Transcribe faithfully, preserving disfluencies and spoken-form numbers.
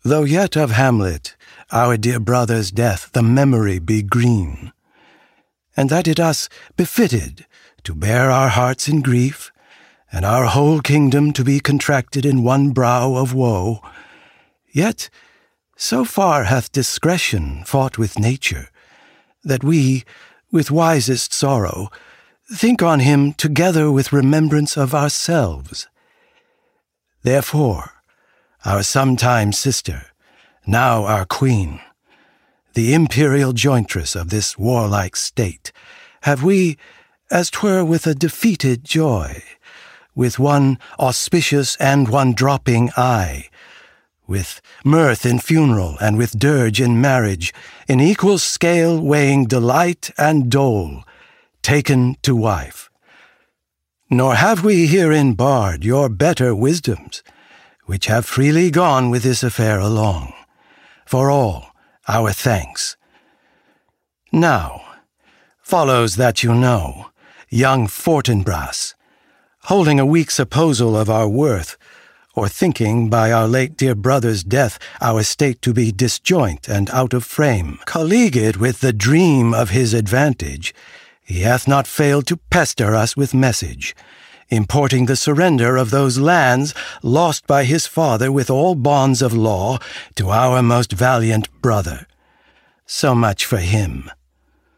Though yet of Hamlet, our dear brother's death, the memory be green, and that it us befitted to bear our hearts in grief, and our whole kingdom to be contracted in one brow of woe, yet so far hath discretion fought with nature, that we, with wisest sorrow, think on him together with remembrance of ourselves. Therefore, our sometime sister, now our queen, the imperial jointress of this warlike state, have we, as 'twere with a defeated joy, with one auspicious and one dropping eye, with mirth in funeral and with dirge in marriage, in equal scale weighing delight and dole, taken to wife. Nor have we herein barred your better wisdoms, which have freely gone with this affair along, for all our thanks. Now, follows that you know, young Fortinbras, holding a weak supposal of our worth, or thinking by our late dear brother's death our state to be disjoint and out of frame, colleagued with the dream of his advantage, he hath not failed to pester us with message, importing the surrender of those lands lost by his father with all bonds of law to our most valiant brother. So much for him.